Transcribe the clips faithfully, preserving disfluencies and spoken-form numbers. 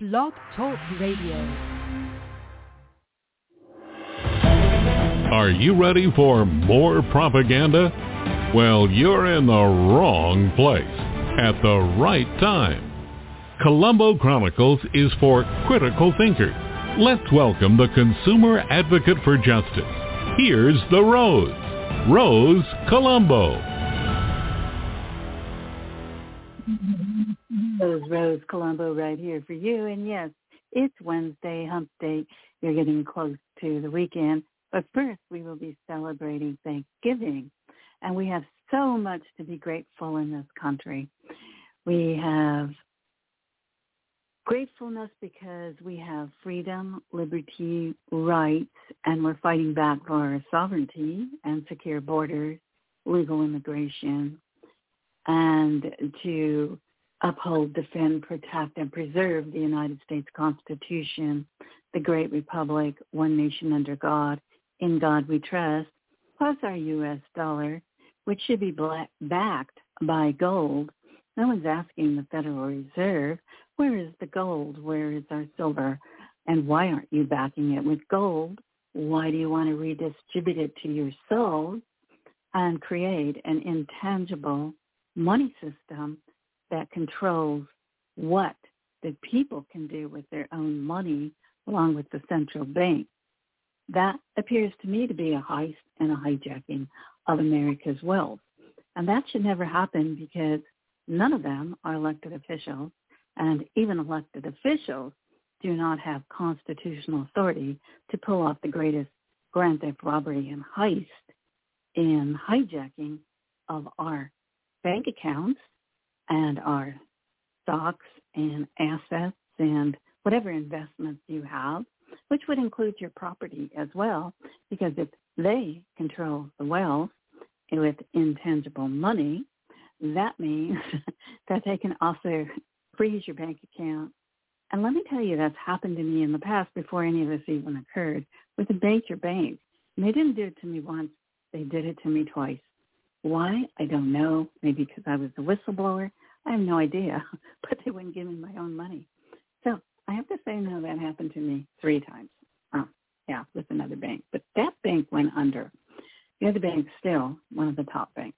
Blog Talk Radio. Are you ready for more propaganda? Well, you're in the wrong place at the right time. Colombo Chronicles is for critical thinkers. Let's welcome the consumer advocate for justice. Here's the Rose, Rose Colombo. Rose, Rose Colombo right here for you. And yes, it's Wednesday, hump day. You're getting close to the weekend. But first, we will be celebrating Thanksgiving. And we have so much to be grateful in this country. We have gratefulness because we have freedom, liberty, rights, and we're fighting back for our sovereignty and secure borders, legal immigration, and to uphold, defend, protect, and preserve the United States Constitution, the great republic, one nation under God, in God we trust, plus our U S dollar, which should be black, backed by gold. No one's asking the Federal Reserve, where is the gold? Where is our silver? And why aren't you backing it with gold? Why do you want to redistribute it to your soul and create an intangible money system that controls what the people can do with their own money along with the central bank? That appears to me to be a heist and a hijacking of America's wealth. And that should never happen because none of them are elected officials, and even elected officials do not have constitutional authority to pull off the greatest grand theft robbery and heist and hijacking of our bank accounts and our stocks and assets and whatever investments you have, which would include your property as well, because if they control the wealth with intangible money, that means that they can also freeze your bank account. And let me tell you, that's happened to me in the past before any of this even occurred with the Bank Your Bank. And they didn't do it to me once. They did it to me twice. Why? I don't know. Maybe because I was a whistleblower. I have no idea. But they wouldn't give me my own money. So I have to say, no, that happened to me three times. Oh, yeah, with another bank. But that bank went under. The other bank's still one of the top banks.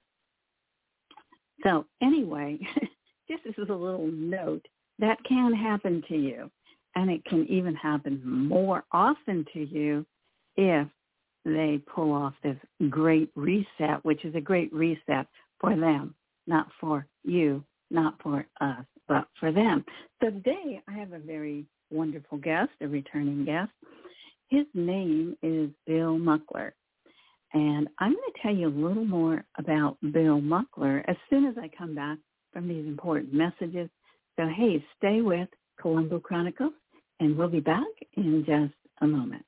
So anyway, just as a little note, that can happen to you. And it can even happen more often to you if they pull off this great reset, which is a great reset for them, not for you, not for us, but for them. So today I have a very wonderful guest, a returning guest. His name is Bill Muckler. And I'm going to tell you a little more about Bill Muckler as soon as I come back from these important messages. So, hey, stay with Colombo Chronicles, and we'll be back in just a moment.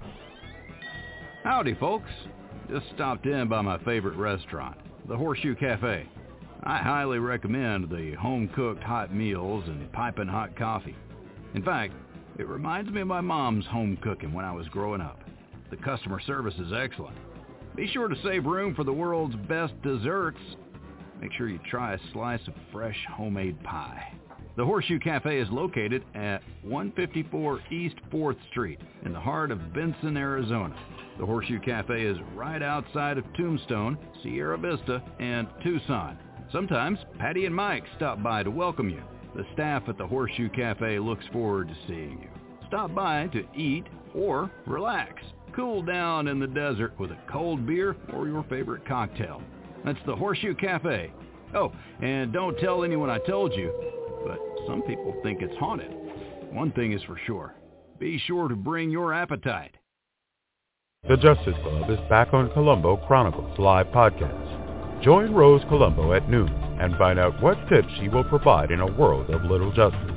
Howdy, folks. Just stopped in by my favorite restaurant, the Horseshoe Cafe. I highly recommend the home-cooked hot meals and piping hot coffee. In fact, it reminds me of my mom's home cooking when I was growing up. The customer service is excellent. Be sure to save room for the world's best desserts. Make sure you try a slice of fresh homemade pie. The Horseshoe Cafe is located at one fifty-four East fourth Street in the heart of Benson, Arizona. The Horseshoe Cafe is right outside of Tombstone, Sierra Vista, and Tucson. Sometimes Patty and Mike stop by to welcome you. The staff at the Horseshoe Cafe looks forward to seeing you. Stop by to eat or relax. Cool down in the desert with a cold beer or your favorite cocktail. That's the Horseshoe Cafe. Oh, and don't tell anyone I told you, but some people think it's haunted. One thing is for sure. Be sure to bring your appetite. The Justice Club is back on Colombo Chronicles Live Podcast. Join Rose Colombo at noon and find out what tips she will provide in a world of little justice.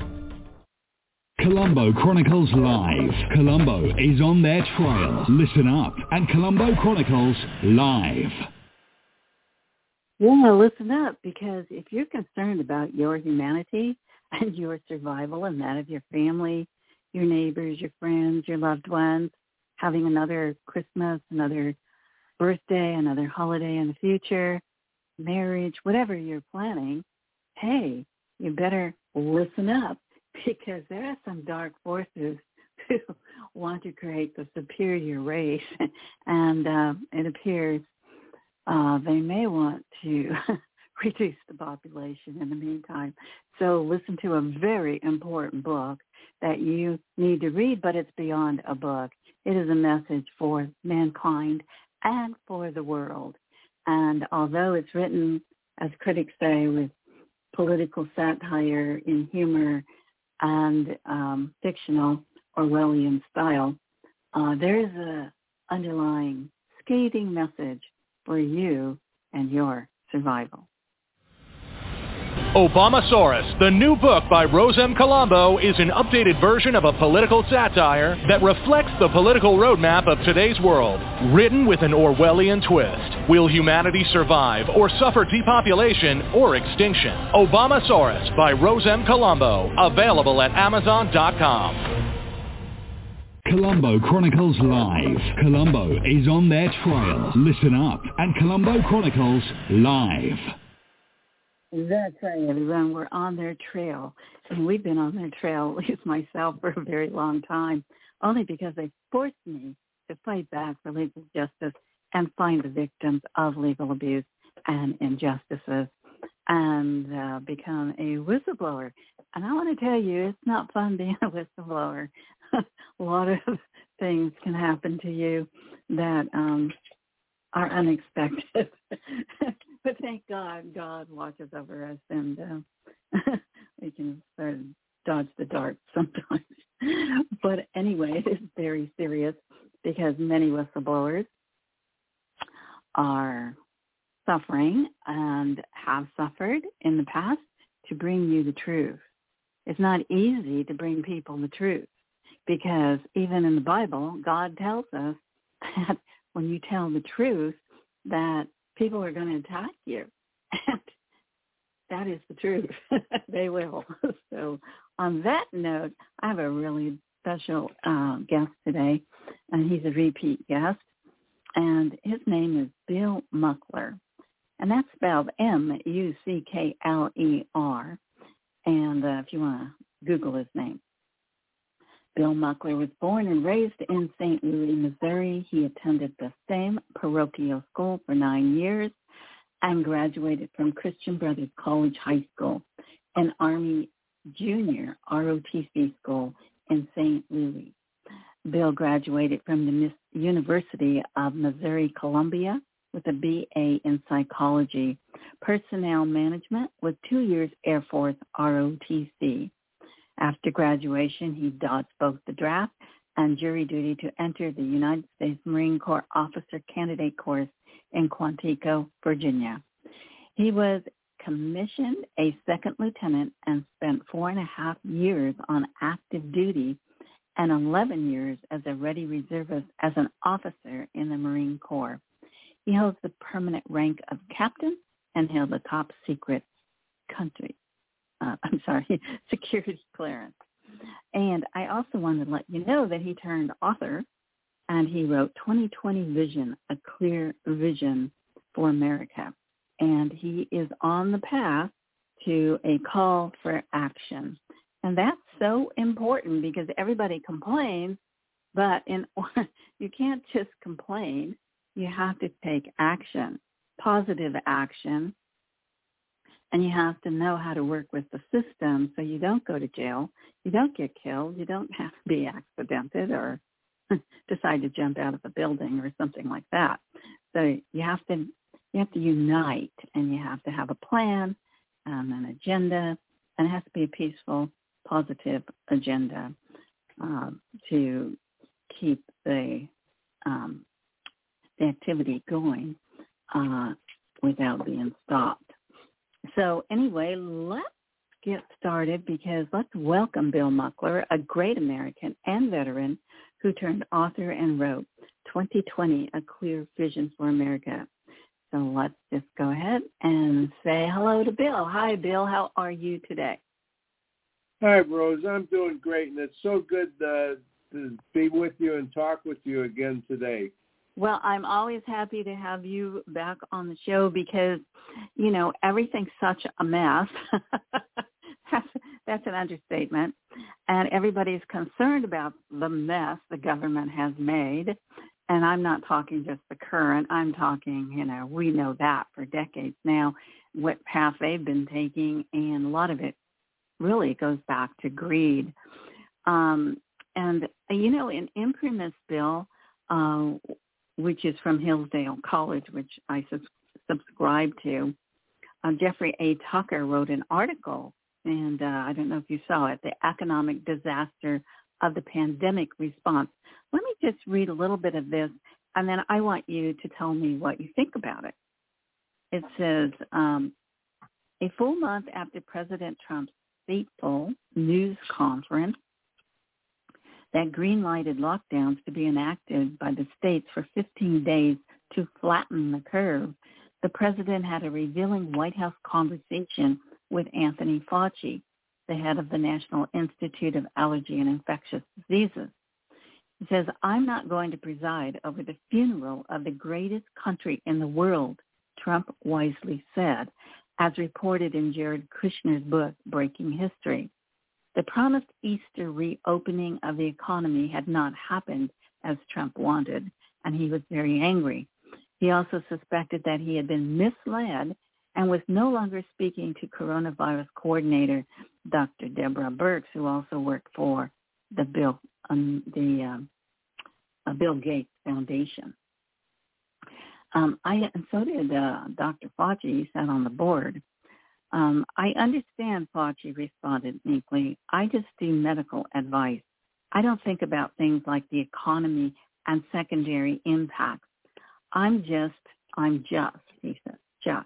Colombo Chronicles Live. Colombo is on their trail. Listen up at Colombo Chronicles Live. Yeah, listen up, because if you're concerned about your humanity and your survival and that of your family, your neighbors, your friends, your loved ones, having another Christmas, another birthday, another holiday in the future, marriage, whatever you're planning, hey, you better listen up because there are some dark forces who want to create the superior race, and uh, it appears uh, they may want to reduce the population in the meantime. So listen to a very important book that you need to read, but it's beyond a book. It is a message for mankind and for the world. And although it's written, as critics say, with political satire in humor and um, fictional Orwellian style, uh, there is a underlying scathing message for you and your survival. Obamasaurus, the new book by Rose M. Colombo, is an updated version of a political satire that reflects the political roadmap of today's world, written with an Orwellian twist. Will humanity survive or suffer depopulation or extinction? Obamasaurus by Rose M. Colombo, available at amazon dot com. Colombo Chronicles Live. Colombo is on their trail. Listen up at Colombo Chronicles Live. That's right, everyone. We're on their trail. And we've been on their trail, at least myself, for a very long time, only because they forced me to fight back for legal justice and find the victims of legal abuse and injustices and uh, become a whistleblower. And I want to tell you, it's not fun being a whistleblower. A lot of things can happen to you that um, are unexpected. But thank God, God watches over us, and uh, we can sort of dodge the dart sometimes. But anyway, it is very serious because many whistleblowers are suffering and have suffered in the past to bring you the truth. It's not easy to bring people the truth because even in the Bible, God tells us that when you tell the truth, that people are going to attack you. And that is the truth. They will. So on that note, I have a really special uh, guest today, and he's a repeat guest, and his name is Bill Muckler, and that's spelled M U C K L E R, and uh, if you want to Google his name. Bill Muckler was born and raised in Saint Louis, Missouri. He attended the same parochial school for nine years and graduated from Christian Brothers College High School, an Army Junior R O T C school in Saint Louis. Bill graduated from the University of Missouri-Columbia with a B A in psychology, personnel management with two years Air Force R O T C. After graduation, he dodged both the draft and jury duty to enter the United States Marine Corps Officer Candidate Course in Quantico, Virginia. He was commissioned a second lieutenant and spent four and a half years on active duty and eleven years as a ready reservist as an officer in the Marine Corps. He holds the permanent rank of captain and held the top secret country. Uh, I'm sorry, security clearance. And I also wanted to let you know that he turned author, and he wrote twenty twenty Vision, A Clear Vision for America. And he is on the path to a call for action. And that's so important because everybody complains, but in you can't just complain. You have to take action, positive action. And you have to know how to work with the system so you don't go to jail, you don't get killed, you don't have to be accidented or decide to jump out of a building or something like that. So you have to you have to unite, and you have to have a plan, um, an agenda, and it has to be a peaceful, positive agenda uh, to keep the um, the activity going uh, without being stopped. So anyway, let's get started because let's welcome Bill Muckler, a great American and veteran who turned author and wrote twenty twenty, A Clear Vision for America. So let's just go ahead and say hello to Bill. Hi, Bill. How are you today? Hi, Rose. I'm doing great, and it's so good uh, to be with you and talk with you again today. Well, I'm always happy to have you back on the show because, you know, everything's such a mess. that's, That's an understatement. And everybody's concerned about the mess the government has made. And I'm not talking just the current. I'm talking, you know, we know that for decades now, what path they've been taking. And a lot of it really goes back to greed. Um, and, you know, in Imprimis bill, uh, which is from Hillsdale College, which I sus- subscribe to, uh, Jeffrey A. Tucker wrote an article, and uh, I don't know if you saw it, The Economic Disaster of the Pandemic Response. Let me just read a little bit of this, and then I want you to tell me what you think about it. It says, um, a full month after President Trump's fateful news conference that green-lighted lockdowns to be enacted by the states for fifteen days to flatten the curve, the president had a revealing White House conversation with Anthony Fauci, the head of the National Institute of Allergy and Infectious Diseases. He says, I'm not going to preside over the funeral of the greatest country in the world, Trump wisely said, as reported in Jared Kushner's book, Breaking History. The promised Easter reopening of the economy had not happened as Trump wanted, and he was very angry. He also suspected that he had been misled and was no longer speaking to coronavirus coordinator Doctor Deborah Birx, who also worked for the Bill um, the um, uh, Bill Gates Foundation. Um, I and so did uh, Doctor Fauci. He sat on the board. Um, I understand, Fauci responded meekly. I just do medical advice. I don't think about things like the economy and secondary impacts. I'm just, I'm just, he said, just.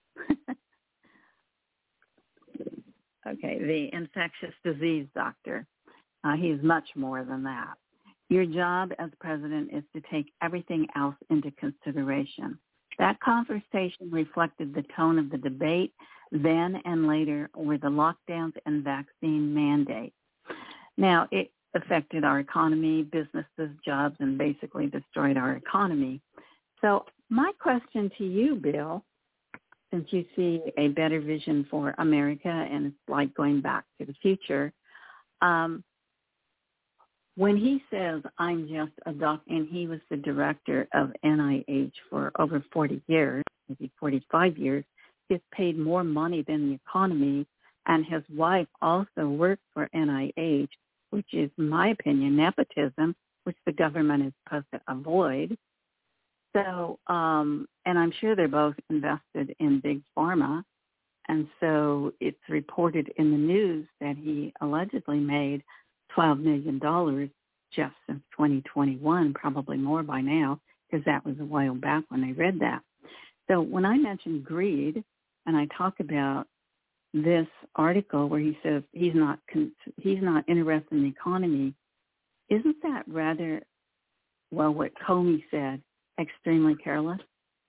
Okay, the infectious disease doctor. Uh, he's much more than that. Your job as president is to take everything else into consideration. That conversation reflected the tone of the debate then and later with the lockdowns and vaccine mandates. Now, it affected our economy, businesses, jobs, and basically destroyed our economy. So my question to you, Bill, since you see a better vision for America and it's like going back to the future, um, when he says, I'm just a doc, and he was the director of N I H for over forty years, maybe forty-five years, he's paid more money than the economy, and his wife also worked for N I H, which is, in my opinion, nepotism, which the government is supposed to avoid. So, um, and I'm sure they're both invested in big pharma, and so it's reported in the news that he allegedly made twelve million dollars just since twenty twenty-one, probably more by now, because that was a while back when I read that. So when I mention greed, and I talk about this article where he says he's not con- he's not interested in the economy, isn't that rather, well, what Comey said, extremely careless?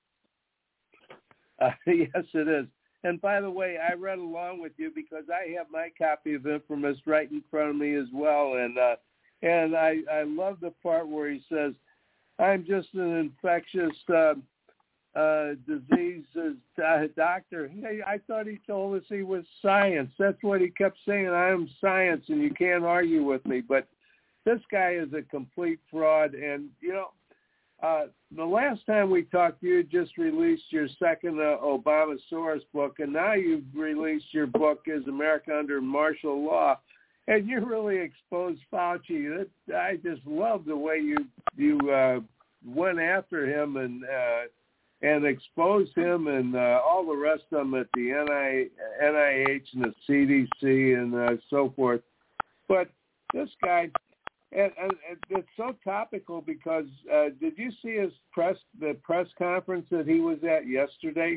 Uh, yes, it is. And by the way, I read along with you because I have my copy of Imprimis right in front of me as well. And uh, and I, I love the part where he says, I'm just an infectious uh, uh, diseases uh, doctor. Hey, I thought he told us he was science. That's what he kept saying. I am science, and you can't argue with me. But this guy is a complete fraud. And, you know, Uh, the last time we talked, you had just released your second uh, Obamasaurus book, and now you've released your book, Is America Under Martial Law? And you really exposed Fauci. That, I just love the way you you uh, went after him and uh, and exposed him and uh, all the rest of them at the N I H and the C D C and uh, so forth. But this guy... And, and, and it's so topical because uh, did you see his press the press conference that he was at yesterday?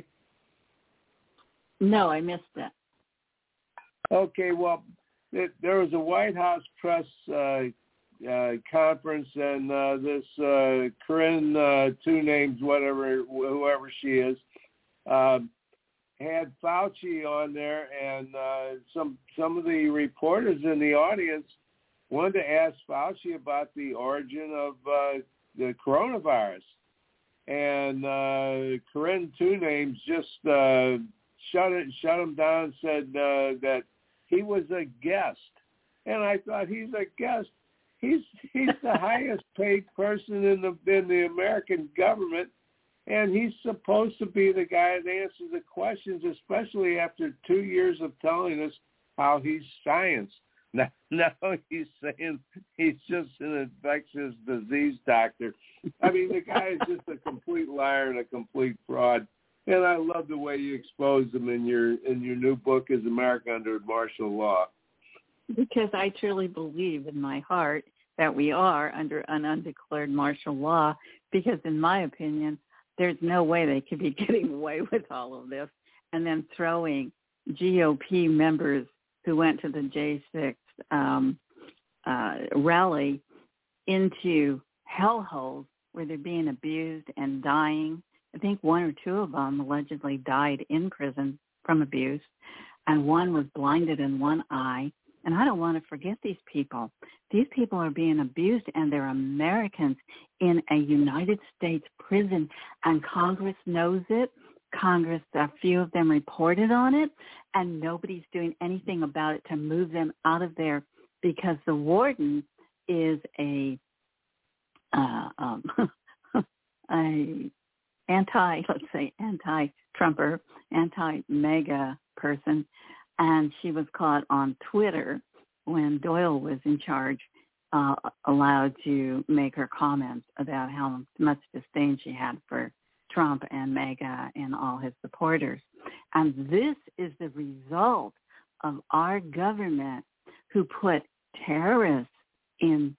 No, I missed it. Okay, well, it, there was a White House press uh, uh, conference, and uh, this uh, Corinne, uh, two names, whatever, whoever she is, uh, had Fauci on there, and uh, some some of the reporters in the audience wanted to ask Fauci about the origin of uh, the coronavirus. And uh, Corinne Two Names just uh, shut it, shut him down and said uh, that he was a guest. And I thought, he's a guest. He's he's the highest paid person in the in the American government, and he's supposed to be the guy that answers the questions, especially after two years of telling us how he's science. Now, now he's saying he's just an infectious disease doctor. I mean, the guy is just a complete liar and a complete fraud. And I love the way you expose him in your in your new book, Is America Under Martial Law? Because I truly believe in my heart that we are under an undeclared martial law, because in my opinion, there's no way they could be getting away with all of this and then throwing G O P members who went to the J six um, uh, rally into hellholes where they're being abused and dying. I think one or two of them allegedly died in prison from abuse, and one was blinded in one eye. And I don't want to forget these people. These people are being abused, and they're Americans in a United States prison, and Congress knows it. Congress, a few of them reported on it, and nobody's doing anything about it to move them out of there, because the warden is a uh, um, a anti, let's say, anti-Trumper, anti-MAGA person. And she was caught on Twitter when Doyle was in charge, uh, allowed to make her comments about how much disdain she had for Trump and MAGA and all his supporters. And this is the result of our government, who put terrorists in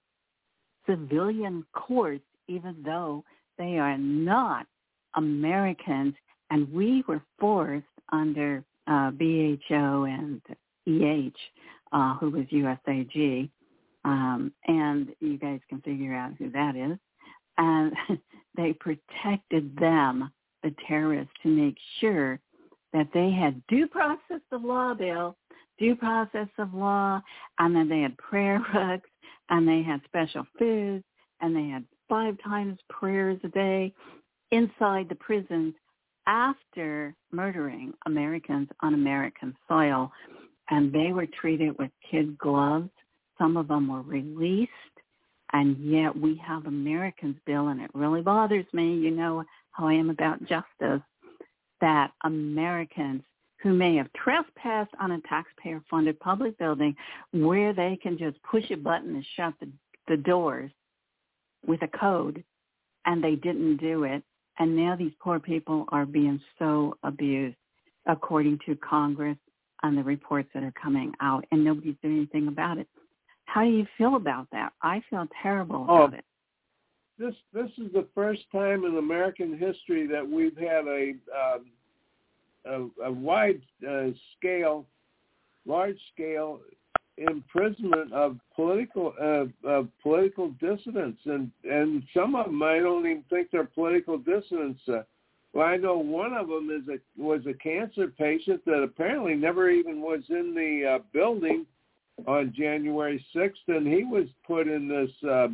civilian courts, even though they are not Americans. And we were forced under Uh, B H O and E H, uh, who was U S A G, um, and you guys can figure out who that is. And they protected them, the terrorists, to make sure that they had due process of law, Bill, due process of law, and then they had prayer rugs, and they had special foods, and they had five times prayers a day inside the prisons, after murdering Americans on American soil. And they were treated with kid gloves. Some of them were released, and yet we have Americans, Bill, and it really bothers me, you know how I am about justice, that Americans who may have trespassed on a taxpayer-funded public building where they can just push a button and shut the, the doors with a code, and they didn't do it. And now these poor people are being so abused, according to Congress and the reports that are coming out, and nobody's doing anything about it. How do you feel about that? I feel terrible about oh, it. This this is the first time in American history that we've had a um, a, a wide uh, scale, large scale imprisonment of political uh, of political dissidents, and and some of them I don't even think they're political dissidents. Uh, well, I know one of them is a was a cancer patient that apparently never even was in the uh, building on January sixth, and he was put in this uh,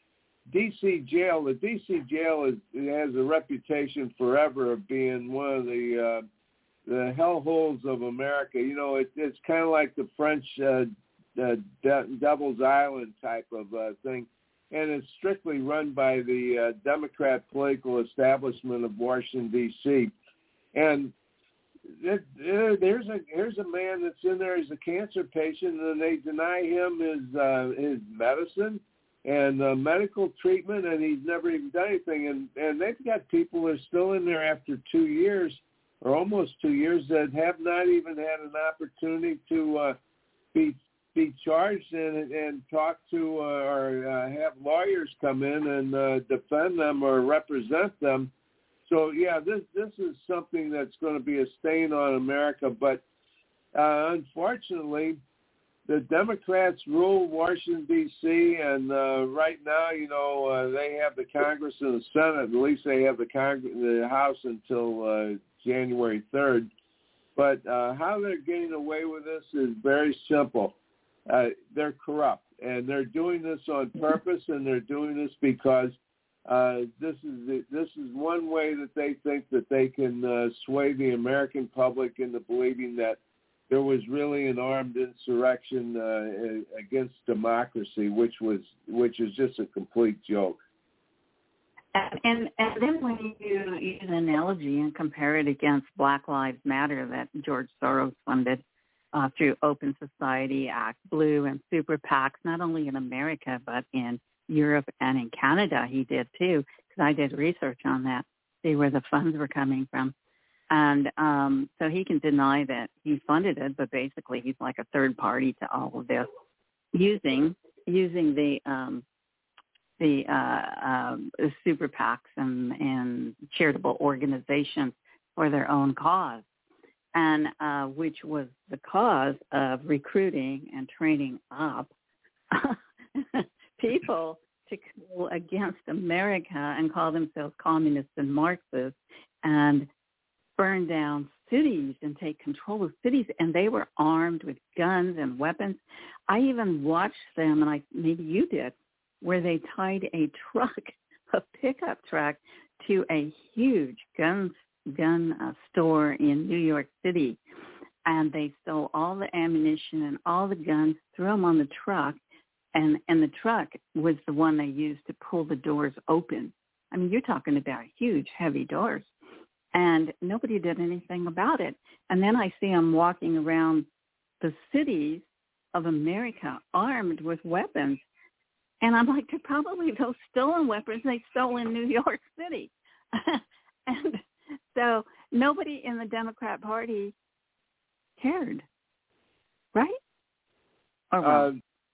D C jail. The D C jail is has a reputation forever of being one of the uh, the hellholes of America. You know, it, it's kind of like the French Uh, Uh, De- Devil's Island type of uh, thing, and it's strictly run by the uh, Democrat political establishment of Washington, D C And it, it, there's a there's a man that's in there as a cancer patient, and they deny him his uh, his medicine and uh, medical treatment, and he's never even done anything. And, and they've got people that are still in there after two years or almost two years that have not even had an opportunity to uh, be be charged and, and talk to uh, or uh, have lawyers come in and uh, defend them or represent them. So, yeah, this this is something that's going to be a stain on America. But uh, unfortunately, the Democrats rule Washington, D C, and uh, right now, you know, uh, they have the Congress and the Senate. At least they have the, Cong- the House until uh, January third. But uh, how they're getting away with this is very simple. Uh, they're corrupt, and they're doing this on purpose, and they're doing this because uh, this is the, this is one way that they think that they can uh, sway the American public into believing that there was really an armed insurrection uh, against democracy, which was which is just a complete joke. And, and and then when you use an analogy and compare it against Black Lives Matter that George Soros funded uh, through Open Society, Act Blue, and super PACs, not only in America but in Europe and in Canada, he did too, because I did research on that, see where the funds were coming from. And um, so he can deny that he funded it, but basically he's like a third party to all of this, using using the um, the uh, um, super PACs and, and charitable organizations for their own cause, and uh, which was the cause of recruiting and training up people to go against America and call themselves communists and Marxists and burn down cities and take control of cities, and they were armed with guns and weapons. I even watched them, and I maybe you did, where they tied a truck, a pickup truck, to a huge gun gun uh, store in New York City, and they stole all the ammunition and all the guns, threw them on the truck, and and the truck was the one they used to pull the doors open. I mean, you're talking about huge, heavy doors. And nobody did anything about it. And then I see them walking around the cities of America armed with weapons. And I'm like, they're probably those stolen weapons they stole in New York City. And so nobody in the Democrat Party cared, right? Or uh,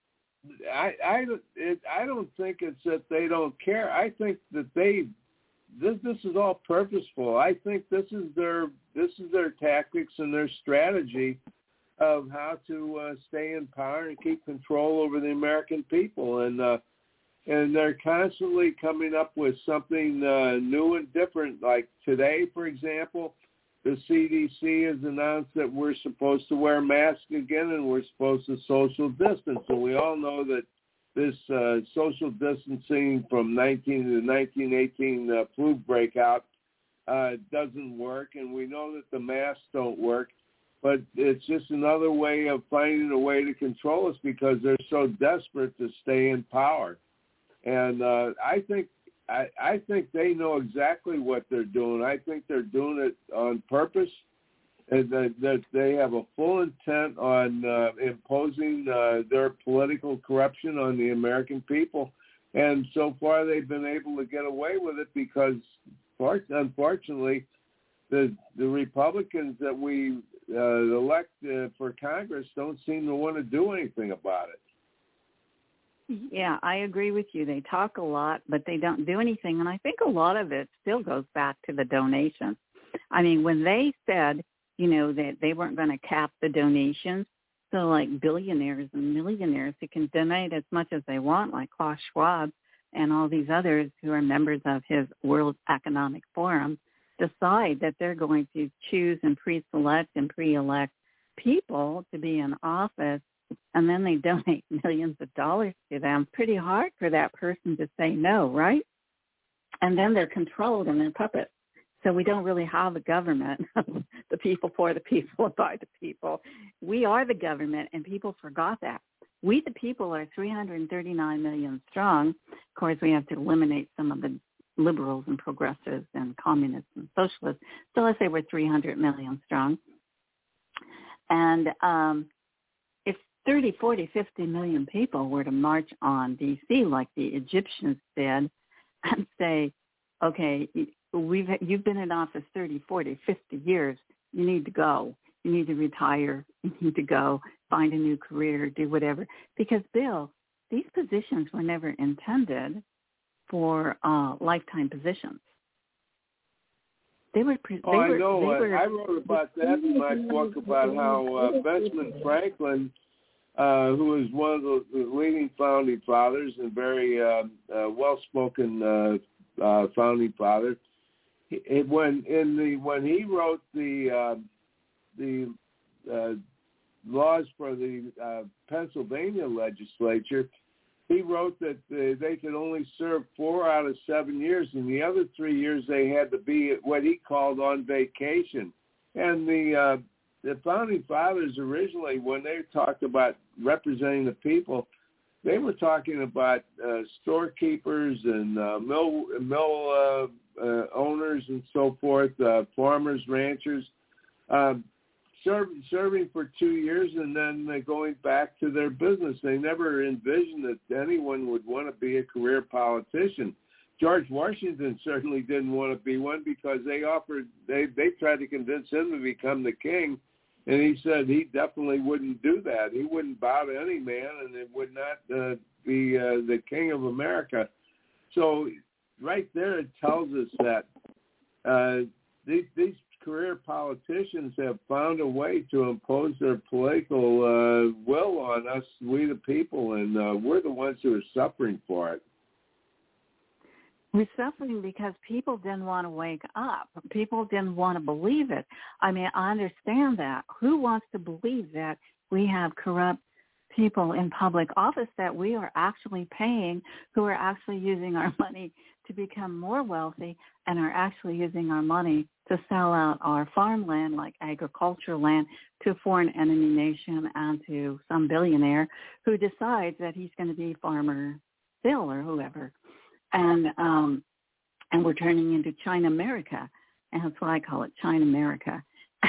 I, I, it, I don't think it's that they don't care. I think that they... This this is all purposeful. I think this is their this is their tactics and their strategy of how to uh, stay in power and keep control over the American people. And uh, and they're constantly coming up with something uh, new and different. Like today, for example, the C D C has announced that we're supposed to wear masks again and we're supposed to social distance. And we all know that this uh, social distancing from nineteen to nineteen eighteen uh, flu breakout uh, doesn't work, and we know that the masks don't work, but it's just another way of finding a way to control us because they're so desperate to stay in power. And uh, I think I, I think they know exactly what they're doing. I think they're doing it on purpose. And that, that they have a full intent on uh, imposing uh, their political corruption on the American people. And so far they've been able to get away with it because, unfortunately, the the Republicans that we uh, elect uh, for Congress don't seem to want to do anything about it. Yeah, I agree with you. They talk a lot, but they don't do anything. And I think a lot of it still goes back to the donations. I mean, when they said, you know, that they weren't going to cap the donations. So like billionaires and millionaires who can donate as much as they want, like Klaus Schwab and all these others who are members of his World Economic Forum, decide that they're going to choose and pre-select and pre-elect people to be in office, and then they donate millions of dollars to them. Pretty hard for that person to say no, right? And then they're controlled and they're puppets. So we don't really have a government, the people for the people and by the people. We are the government, and people forgot that. We, the people, are three hundred thirty-nine million strong. Of course, we have to eliminate some of the liberals and progressives and communists and socialists. So let's say we're three hundred million strong. And um, if thirty, forty, fifty million people were to march on D C like the Egyptians did and say, okay, We've you've been in office thirty, forty, fifty years. You need to go. You need to retire. You need to go find a new career, do whatever. Because, Bill, these positions were never intended for uh, lifetime positions. They were. They oh, I were, know. They uh, were, I wrote about that in my book about how uh, Benjamin Franklin, uh, who was one of the, the leading founding fathers and very uh, uh, well-spoken uh, uh, founding father, It, when in the when he wrote the uh, the uh, laws for the uh, Pennsylvania legislature, he wrote that uh, they could only serve four out of seven years, and the other three years they had to be what he called on vacation. And the uh, the founding fathers originally, when they talked about representing the people, they were talking about uh, storekeepers and uh, mill mill uh, uh, owners and so forth, uh, farmers, ranchers, uh, serve, serving for two years and then uh, going back to their business. They never envisioned that anyone would want to be a career politician. George Washington certainly didn't want to be one because they offered they they tried to convince him to become the king. And he said he definitely wouldn't do that. He wouldn't bow to any man, and it would not uh, be uh, the king of America. So right there it tells us that uh, these, these career politicians have found a way to impose their political uh, will on us, we the people, and uh, we're the ones who are suffering for it. We're suffering because people didn't want to wake up. People didn't want to believe it. I mean, I understand that. Who wants to believe that we have corrupt people in public office that we are actually paying, who are actually using our money to become more wealthy and are actually using our money to sell out our farmland, like agricultural land, to a foreign enemy nation and to some billionaire who decides that he's going to be Farmer Bill or whoever. And um, and we're turning into China America, and that's why I call it China America.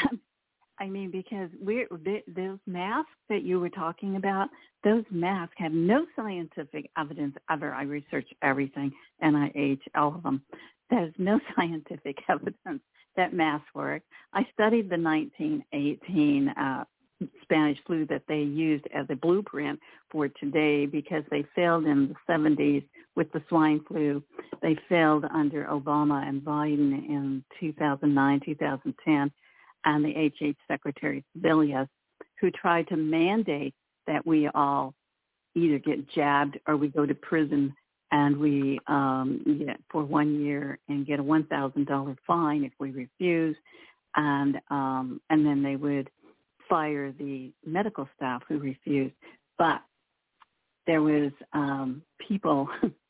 I mean, because we're those masks that you were talking about, those masks have no scientific evidence ever. I researched everything, N I H, all of them. There's no scientific evidence that masks work. I studied the nineteen eighteen uh, Spanish flu that they used as a blueprint for today because they failed in the seventies with the swine flu. They failed under Obama and Biden in two thousand nine, two thousand ten, and the H H Secretary Sebelius, who tried to mandate that we all either get jabbed or we go to prison and we um, get for one year and get a one thousand dollars fine if we refuse, and um, and then they would fire the medical staff who refused. But there was um, people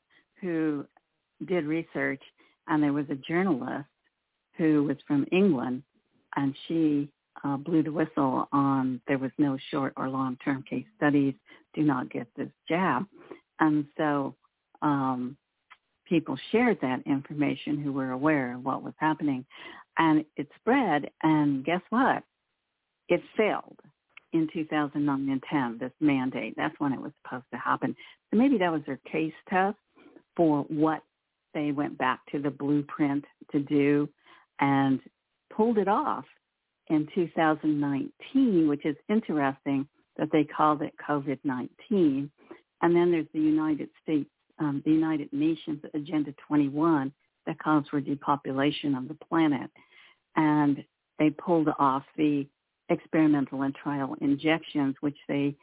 who did research, and there was a journalist who was from England, and she uh, blew the whistle on there was no short or long-term case studies, do not get this jab. And so um, people shared that information who were aware of what was happening. And it spread, and guess what? It failed in two thousand nine and ten, this mandate. That's when it was supposed to happen. So maybe that was their case test for what they went back to the blueprint to do and pulled it off in two thousand nineteen, which is interesting that they called it COVID nineteen. And then there's the United States, um, the United Nations Agenda twenty-one that calls for depopulation of the planet. And they pulled off the experimental and trial injections, which they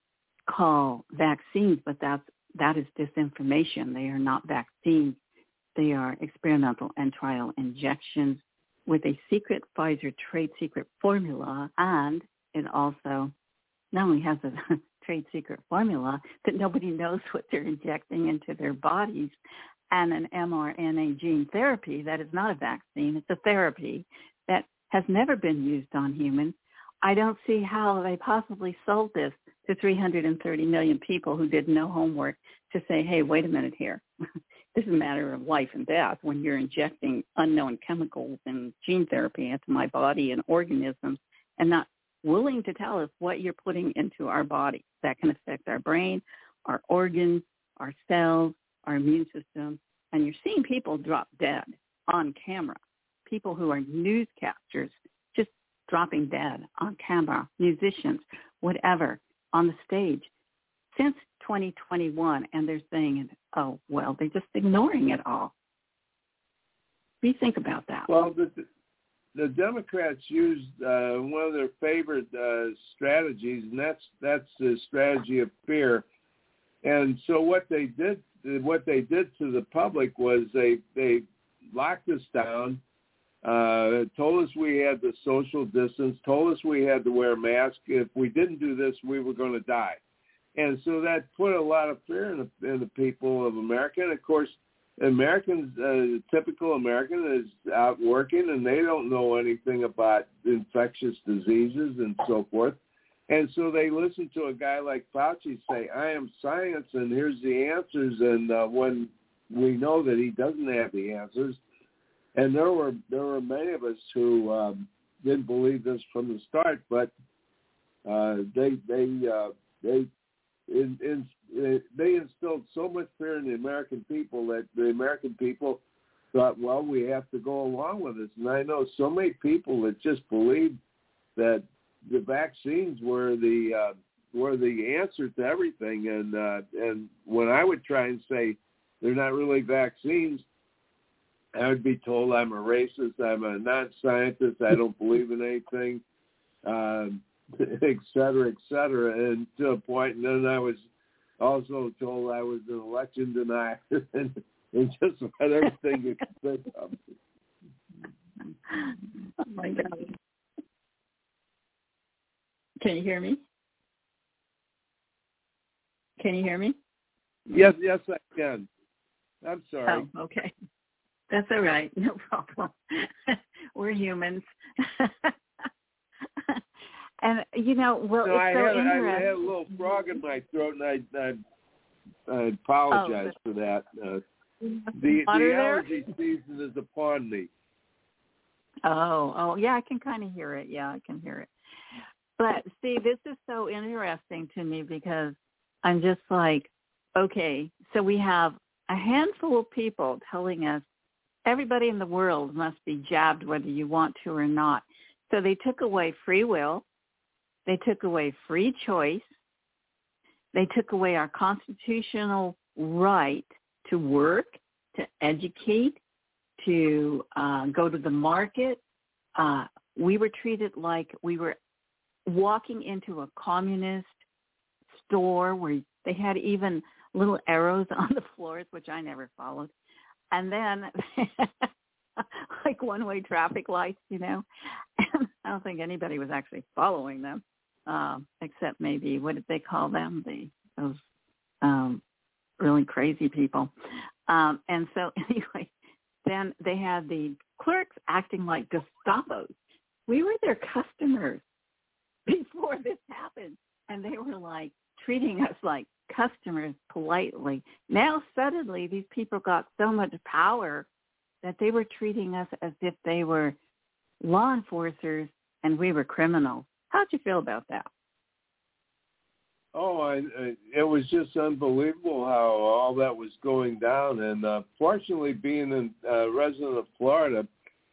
call vaccines, but that's, that is disinformation. They are not vaccines. They are experimental and trial injections with a secret Pfizer trade secret formula, and it also not only has a trade secret formula, but nobody knows what they're injecting into their bodies, and an mRNA gene therapy that is not a vaccine. It's a therapy that has never been used on humans. I don't see how they possibly sold this to three hundred thirty million people who did no homework to say, hey, wait a minute here. This is a matter of life and death when you're injecting unknown chemicals and gene therapy into my body and organisms and not willing to tell us what you're putting into our body. That can affect our brain, our organs, our cells, our immune system. And you're seeing people drop dead on camera, people who are newscasters just dropping dead on camera, musicians, whatever, on the stage since twenty twenty-one, and they're saying, oh, well, they're just ignoring it all. What do you think about that? Well, the, the Democrats used uh, one of their favorite uh, strategies, and that's that's the strategy of fear. And so what they did, what they did to the public was they they locked us down, uh, told us we had the social distance, told us we had to wear masks. If we didn't do this, we were going to die. And so that put a lot of fear in the, in the people of America. And, of course, Americans, uh, typical American is out working, and they don't know anything about infectious diseases and so forth. And so they listen to a guy like Fauci say, I am science, and here's the answers. And uh, when we know that he doesn't have the answers, and there were there were many of us who um, didn't believe this from the start, but uh, they they uh, they in, in, in, they instilled so much fear in the American people that the American people thought, well, we have to go along with this. And I know so many people that just believed that the vaccines were the uh, were the answer to everything. And uh, and when I would try and say they're not really vaccines, I would be told I'm a racist, I'm a non-scientist, I don't believe in anything, um, et cetera, et cetera, and to a point, and then I was also told I was an election denier, and, and just about everything you could think of. Oh, my God. Can you hear me? Can you hear me? Yes, yes, I can. I'm sorry. Oh, okay. That's all right. No problem. We're humans. And, you know, well, no, it's I so had, interesting. I had a little frog in my throat, and I, I, I apologize oh, for that. Uh, the the allergy season is upon me. Oh, oh, yeah, I can kind of hear it. Yeah, I can hear it. But, see, this is so interesting to me because I'm just like, okay, so we have a handful of people telling us everybody in the world must be jabbed whether you want to or not. So they took away free will. They took away free choice. They took away our constitutional right to work, to educate, to uh, go to the market. Uh, we were treated like we were walking into a communist store where they had even little arrows on the floors, which I never followed. And then like one-way traffic lights, you know. And I don't think anybody was actually following them, um, except maybe, what did they call them? The those um, really crazy people. Um, and so anyway, then they had the clerks acting like Gestapos. We were their customers before this happened, and they were like treating us like customers politely. Now suddenly these people got so much power that they were treating us as if they were law enforcers and we were criminals. How'd you feel about that? Oh, I, I, it was just unbelievable how all that was going down. And uh, fortunately, being a uh, resident of Florida,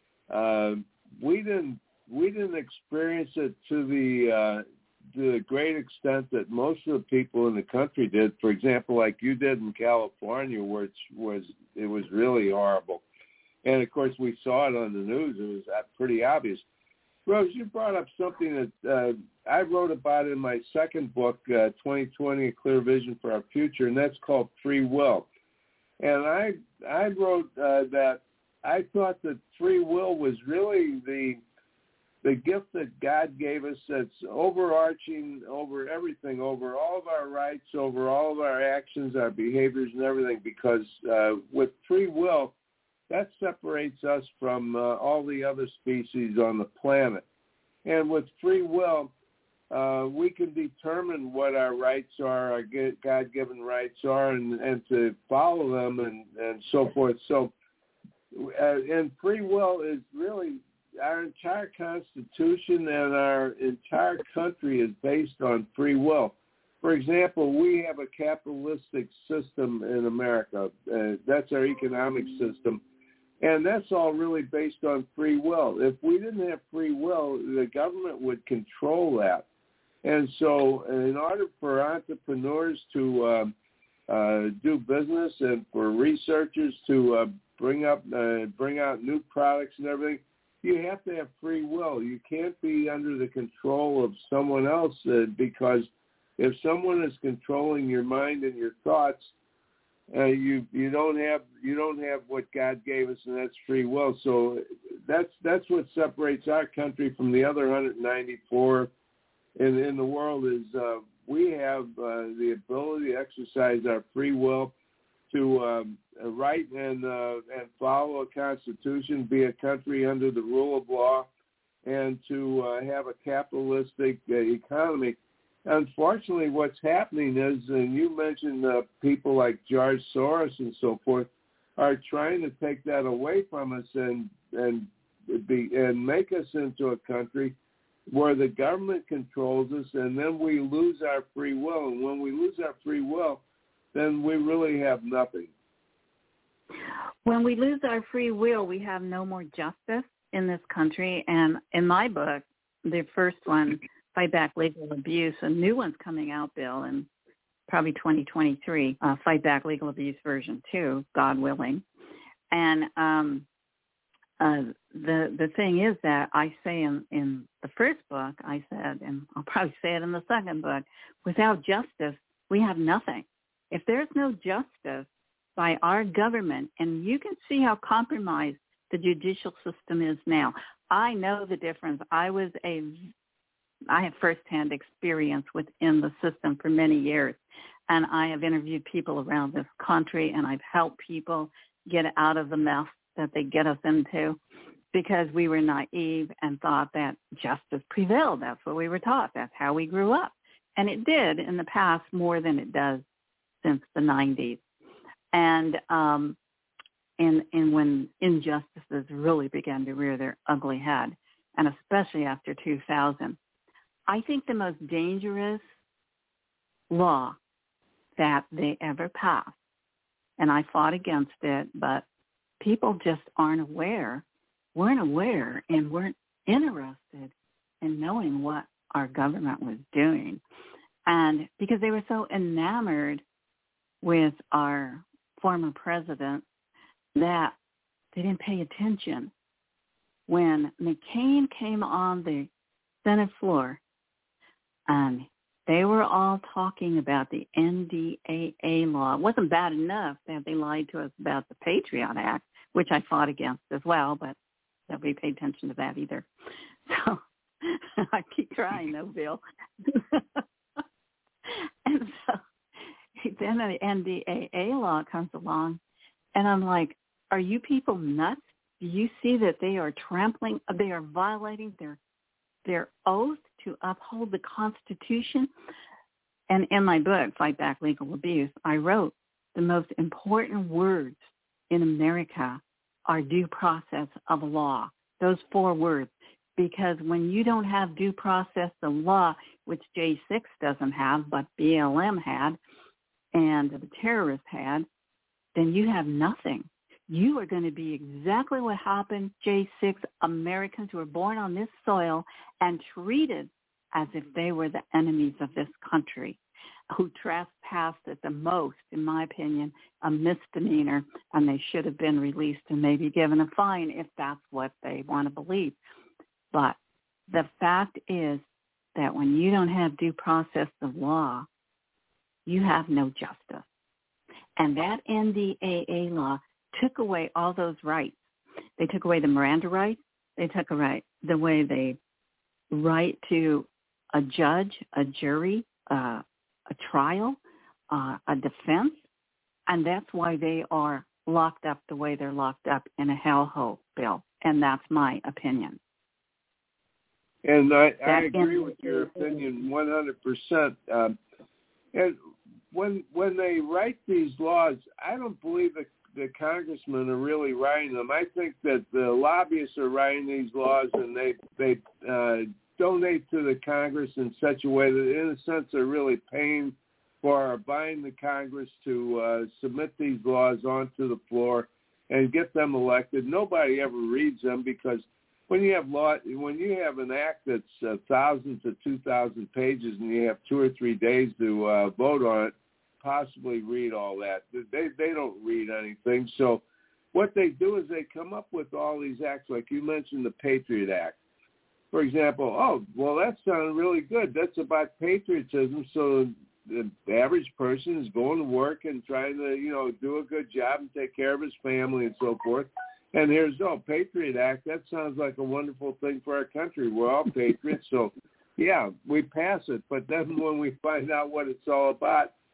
uh, we didn't we didn't experience it to the uh, to the great extent that most of the people in the country did. For example, like you did in California, which was it was really horrible. And of course, we saw it on the news. It was pretty obvious. Rose, you brought up something that uh, I wrote about in my second book, uh, twenty twenty, A Clear Vision for Our Future, and that's called Free Will. And I I wrote uh, that I thought that free will was really the the gift that God gave us that's overarching over everything, over all of our rights, over all of our actions, our behaviors and everything, because uh, with free will, that separates us from uh, all the other species on the planet. And with free will, uh, we can determine what our rights are, our God-given rights are, and, and to follow them and, and so forth. So, uh, and free will is really our entire Constitution, and our entire country is based on free will. For example, we have a capitalistic system in America. Uh, that's our economic system. And that's all really based on free will. If we didn't have free will, the government would control that. And so in order for entrepreneurs to uh, uh, do business and for researchers to uh, bring up, uh, bring out new products and everything, you have to have free will. You can't be under the control of someone else uh, because if someone is controlling your mind and your thoughts, Uh, you you don't have you don't have what God gave us, and that's free will. So that's that's what separates our country from the other one hundred ninety-four in in the world. Is uh, we have uh, the ability to exercise our free will to um, write and uh, and follow a constitution, be a country under the rule of law, and to uh, have a capitalistic uh, economy. Unfortunately, what's happening is, and you mentioned uh, people like George Soros and so forth, are trying to take that away from us and and be and make us into a country where the government controls us, and then we lose our free will. And when we lose our free will, then we really have nothing. When we lose our free will, we have no more justice in this country. And in my book, the first one, Fight Back Legal Abuse, a new one's coming out, Bill, in probably twenty twenty-three, uh, Fight Back Legal Abuse version two, God willing. And um, uh, the the thing is that I say in, in the first book, I said, and I'll probably say it in the second book, without justice, we have nothing. If there's no justice by our government, and you can see how compromised the judicial system is now. I know the difference. I was a, I have firsthand experience within the system for many years, and I have interviewed people around this country, and I've helped people get out of the mess that they get us into because we were naive and thought that justice prevailed. That's what we were taught. That's how we grew up. And it did in the past more than it does since the nineties. And um, and, and when injustices really began to rear their ugly head, and especially after two thousand, I think the most dangerous law that they ever passed, and I fought against it, but people just aren't aware, weren't aware and weren't interested in knowing what our government was doing. And because they were so enamored with our former president that they didn't pay attention. When McCain came on the Senate floor, and they were all talking about the N D A A law. It wasn't bad enough that they lied to us about the Patriot Act, which I fought against as well, but nobody paid attention to that either. So I keep trying, though, Bill. And so then the N D A A law comes along, and I'm like, are you people nuts? Do you see that they are trampling, they are violating their their oath to uphold the Constitution? And in my book, Fight Back Legal Abuse, I wrote the most important words in America are due process of law, those four words. Because when you don't have due process of law, which J six doesn't have, but B L M had, and the terrorists had, then you have nothing. You are going to be exactly what happened, J six, Americans who were born on this soil and treated as if they were the enemies of this country, who trespassed at the most, in my opinion, a misdemeanor, and they should have been released and maybe given a fine if that's what they want to believe. But the fact is that when you don't have due process of law, you have no justice. And that N D A A law took away all those rights. They took away the Miranda rights. They took away the way they right to a judge, a jury, uh, a trial, uh, a defense. And that's why they are locked up the way they're locked up in a hellhole, Bill. And that's my opinion. And I, I agree with your opinion one hundred percent. Um, and when when they write these laws, I don't believe that the congressmen are really writing them. I think that the lobbyists are writing these laws, and they they uh, donate to the Congress in such a way that, in a sense, they're really paying for or buying the Congress to uh, submit these laws onto the floor and get them elected. Nobody ever reads them because when you have law, when you have an act that's uh, thousands to two thousand pages, and you have two or three days to uh, vote on it, possibly read all that. They they don't read anything. So what they do is they come up with all these acts, like you mentioned, the Patriot Act. For example, oh, well, that sounded really good. That's about patriotism. So the average person is going to work and trying to, you know, do a good job and take care of his family and so forth. And here's, oh, Patriot Act. That sounds like a wonderful thing for our country. We're all patriots. So, yeah, we pass it. But then when we find out what it's all about,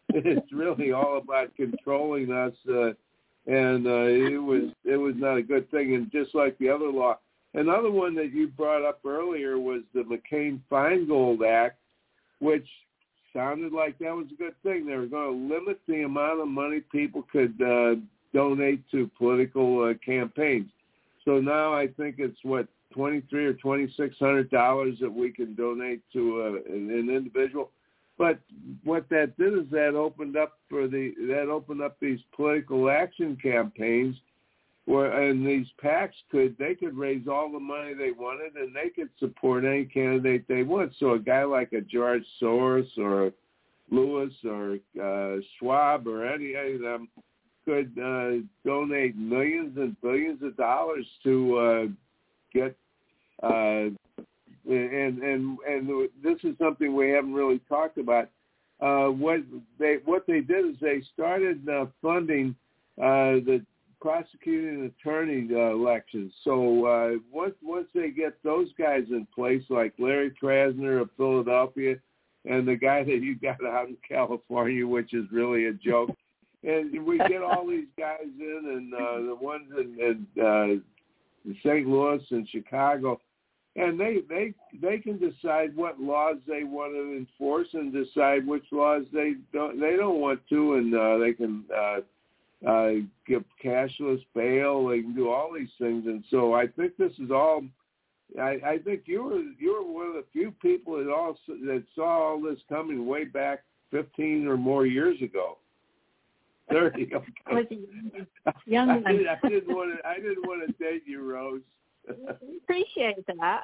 it's really all about controlling us, uh, and uh, it was it was not a good thing. And just like the other law, another one that you brought up earlier was the McCain-Feingold Act, which sounded like that was a good thing. They were going to limit the amount of money people could uh, donate to political uh, campaigns. So now I think it's what twenty-three or twenty-six hundred dollars that we can donate to uh, an, an individual. But what that did is that opened up for the that opened up these political action campaigns, where and these PACs could they could raise all the money they wanted and they could support any candidate they want. So a guy like a George Soros or Lewis or uh, Schwab or any, any of them could uh, donate millions and billions of dollars to uh, get. Uh, And and and this is something we haven't really talked about. Uh, what they what they did is they started uh, funding uh, the prosecuting attorney uh, elections. So uh, once once they get those guys in place, like Larry Krasner of Philadelphia, and the guy that you got out in California, which is really a joke, and we get all these guys in, and uh, the ones in, in uh, Saint Louis and Chicago. And they, they they can decide what laws they want to enforce and decide which laws they don't they don't want to, and uh, they can uh, uh, give cashless bail. They can do all these things, and so I think this is all. I, I think you were you were one of the few people that all that saw all this coming way back fifteen or more years ago. Thirty. Okay. Young I, did, I didn't want to. I didn't want to date you, Rose. Appreciate that.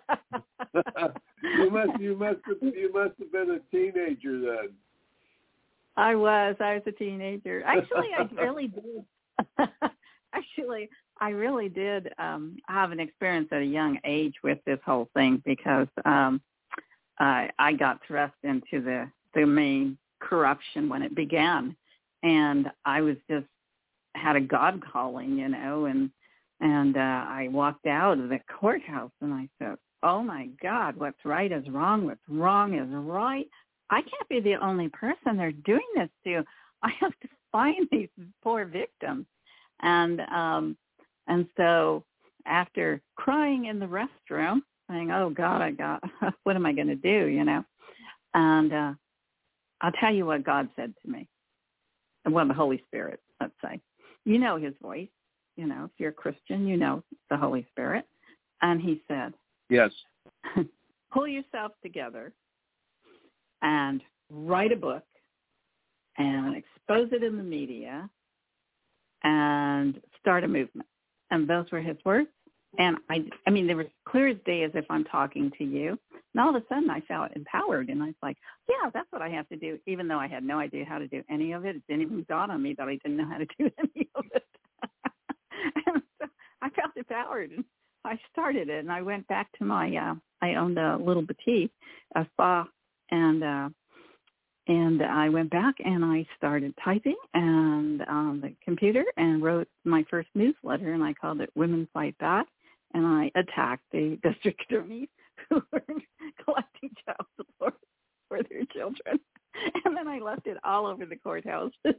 you must you must have you must have been a teenager then. I was. I was a teenager. Actually, I really did. Actually, I really did um, have an experience at a young age with this whole thing because um, I, I got thrust into the the main corruption when it began, and I was just had a God calling, you know, and. And uh, I walked out of the courthouse and I said, oh, my God, what's right is wrong. What's wrong is right. I can't be the only person they're doing this to. I have to find these poor victims. And um, and so after crying in the restroom, saying, oh, God, I got, what am I going to do, you know? And uh, I'll tell you what God said to me. Well, the Holy Spirit, let's say. You know his voice. You know, if you're a Christian, you know the Holy Spirit. And he said, yes, pull yourself together and write a book and expose it in the media and start a movement. And those were his words. And I, I mean, they were clear as day as if I'm talking to you. And all of a sudden I felt empowered. And I was like, yeah, that's what I have to do, even though I had no idea how to do any of it. It didn't even dawn on me that I didn't know how to do any of it. And so I felt empowered, and I started it. And I went back to my, uh, I owned a little boutique, a spa, and uh, and I went back and I started typing and on the computer and wrote my first newsletter, and I called it Women Fight Back. And I attacked the district attorneys who were collecting child support for their children. And then I left it all over the courthouse. And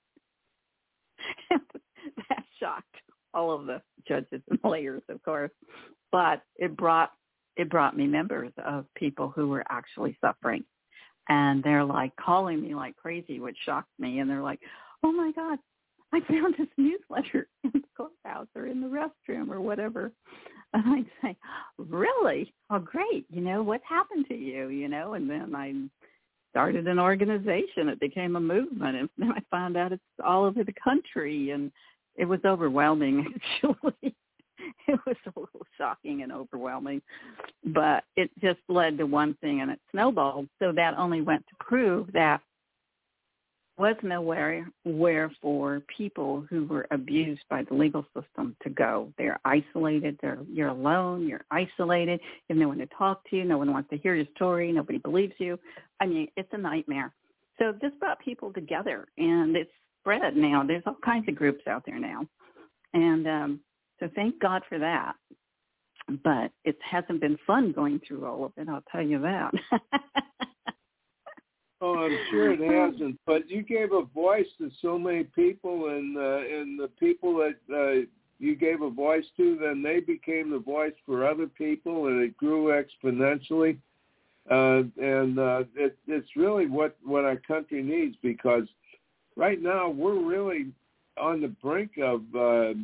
that shocked all of the judges and lawyers, of course. But it brought it brought me members of people who were actually suffering. And they're like calling me like crazy, which shocked me. And they're like, oh, my God, I found this newsletter in the courthouse or in the restroom or whatever. And I'd say, really? Oh, great. You know, what happened to you? You know, and then I started an organization. It became a movement. And then I found out it's all over the country. And it was overwhelming, actually. It was a little shocking and overwhelming. But it just led to one thing, and it snowballed. So that only went to prove that was nowhere where for people who were abused by the legal system to go. They're isolated. They're, you're alone. You're isolated. You have no one to talk to. No one wants to hear your story. Nobody believes you. I mean, it's a nightmare. So this brought people together, and it's spread now. There's all kinds of groups out there now. And um, so thank God for that. But it hasn't been fun going through all of it, I'll tell you that. Oh, I'm sure it hasn't. But you gave a voice to so many people, and uh, and the people that uh, you gave a voice to, then they became the voice for other people, and it grew exponentially. Uh, and uh, it, it's really what, what our country needs, because right now we're really on the brink of uh,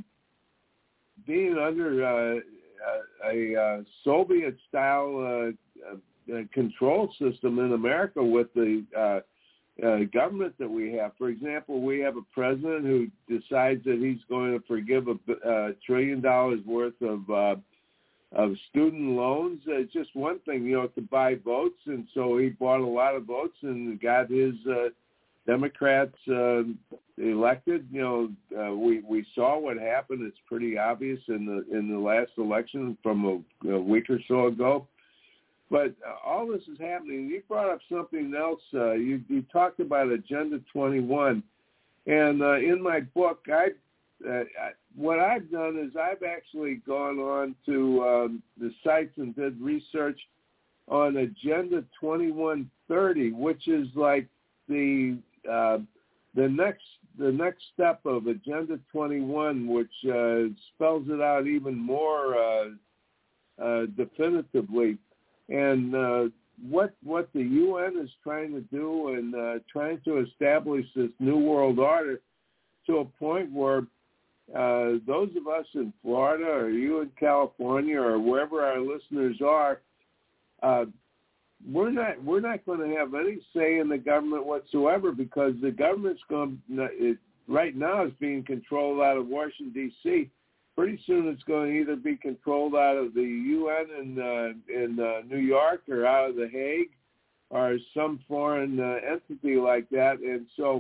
being under uh, a, a Soviet-style uh, uh, control system in America with the uh, uh, government that we have. For example, we have a president who decides that he's going to forgive a, a trillion dollars worth of uh, of student loans. It's just one thing, you know, to buy votes, and so he bought a lot of votes and got his uh, Democrats uh, elected. You know, uh, we we saw what happened. It's pretty obvious in the in the last election from a, a week or so ago. But uh, all this is happening. You brought up something else. Uh, you you talked about Agenda twenty-one, and uh, in my book, I. Uh, what I've done is I've actually gone on to um, the sites and did research on Agenda twenty-one thirty, which is like the uh, the next the next step of Agenda twenty-one, which uh, spells it out even more uh, uh, definitively. And uh, what what the U N is trying to do and uh, trying to establish this new world order to a point where Uh, those of us in Florida or you in California or wherever our listeners are, uh, we're not we're not going to have any say in the government whatsoever, because the government's going it, right now is being controlled out of Washington D C. Pretty soon it's going to either be controlled out of the U N in uh, in uh, New York or out of The Hague or some foreign uh, entity like that, and so.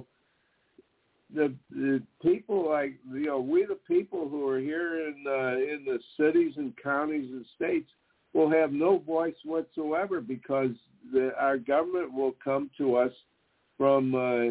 The, the people like, you know, we the people who are here in uh, in the cities and counties and states will have no voice whatsoever, because the, our government will come to us from uh,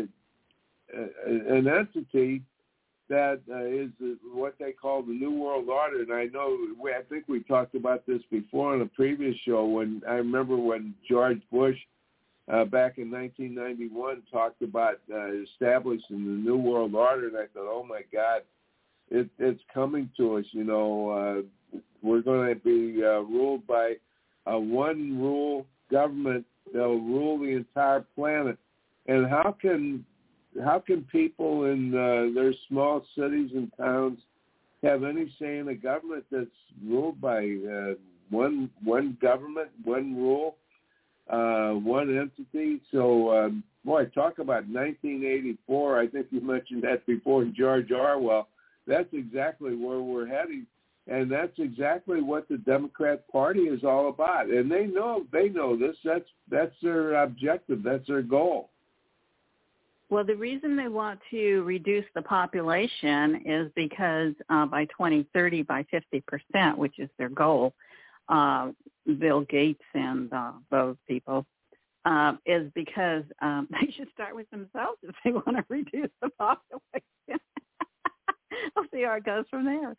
an entity that uh, is what they call the New World Order. And I know, we, I think we talked about this before on a previous show, when I remember when George Bush Uh, back in nineteen ninety-one, talked about uh, establishing the New World Order, and I thought, oh my God, it, it's coming to us. You know, uh, we're going to be uh, ruled by a one-rule government that'll rule the entire planet. And how can how can people in uh, their small cities and towns have any say in a government that's ruled by uh, one one government, one rule? Uh, one entity. So, um, boy, talk about nineteen eighty-four. I think you mentioned that before, George Orwell. That's exactly where we're heading, and that's exactly what the Democrat Party is all about. And they know they know this. That's that's their objective. That's their goal. Well, the reason they want to reduce the population is because uh, by twenty thirty, by fifty percent, which is their goal, Uh, Bill Gates and uh, those people, uh, is because um, they should start with themselves if they want to reduce the population. We'll see how it goes from there.